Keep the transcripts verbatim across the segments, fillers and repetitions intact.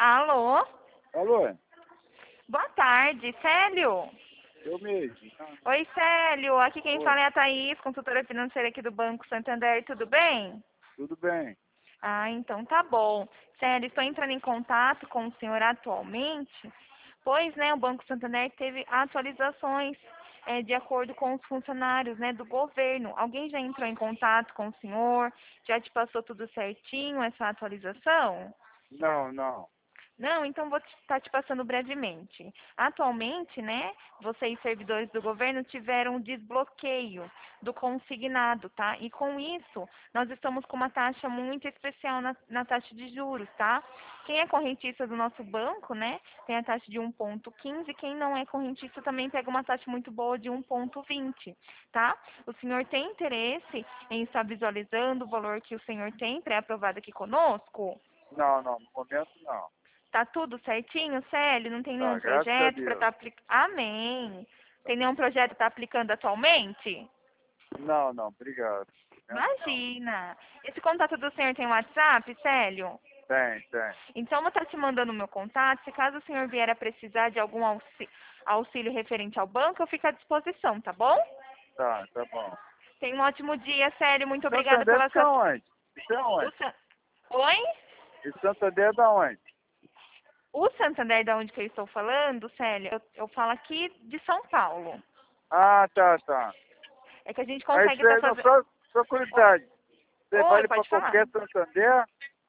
Alô? Alô? Boa tarde, Célio? Eu mesmo. Oi, Célio. Aqui quem Oi, fala é a Thaís, consultora financeira aqui do Banco Santander. Tudo bem? tudo bem? Ah, então tá bom. Célio, estou entrando em contato com o senhor atualmente, pois, né, o Banco Santander teve atualizações eh, de acordo com os funcionários, né, do governo. Alguém já entrou em contato com o senhor? Já te passou tudo certinho, essa atualização? Não, não. Não, então vou estar te passando brevemente. Atualmente, né, vocês, servidores do governo, tiveram um desbloqueio do consignado, tá? E com isso, nós estamos com uma taxa muito especial na, na taxa de juros, tá? Quem é correntista do nosso banco, né, tem a taxa de um ponto quinze. Quem não é correntista também pega uma taxa muito boa de um ponto vinte, tá? O senhor tem interesse em estar visualizando o valor que o senhor tem pré-aprovado aqui conosco? Não, não. No momento, não. Tá tudo certinho, Célio? Não tem nenhum Tá, graças a projeto para Deus. estar aplicando? Amém. Tem nenhum projeto que tá aplicando atualmente? Não, não. Obrigado. No momento, não. Imagina. Esse contato do senhor tem WhatsApp, Célio? Tem, tem. Então, eu vou estar te mandando o meu contato. Se caso o senhor vier a precisar de algum auxí- auxílio referente ao banco, eu fico à disposição, tá bom? Tá, tá bom. Tenha um ótimo dia, Célio. Muito obrigada Santander pela fica sua... onde? Isso é O onde? Sa- Oi? E Santander é da onde? O Santander, da onde que eu estou falando, Célio, eu, eu falo aqui de São Paulo. Ah, tá, tá. É que a gente Aí consegue estar você, não, fazendo... só, só curiosidade. Você Oi, vale pra pode falar. qualquer Santander?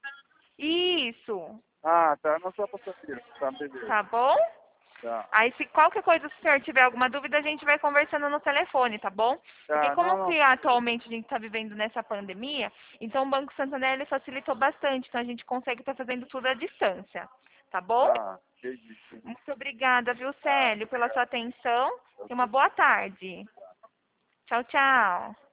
Isso, Ah, tá. Não só pra Santander. Tá, beleza. tá bom? Tá. Aí se qualquer coisa, se o senhor tiver alguma dúvida, a gente vai conversando no telefone, tá bom? Porque Tá, como não, não. que atualmente a gente está vivendo nessa pandemia, então o Banco Santander ele facilitou bastante, então a gente consegue estar fazendo tudo à distância, tá bom? Tá. Entendi, entendi. Muito obrigada, viu, Tá, Célio, pela obrigado. sua atenção. Tenha uma boa tarde. Tchau, tchau.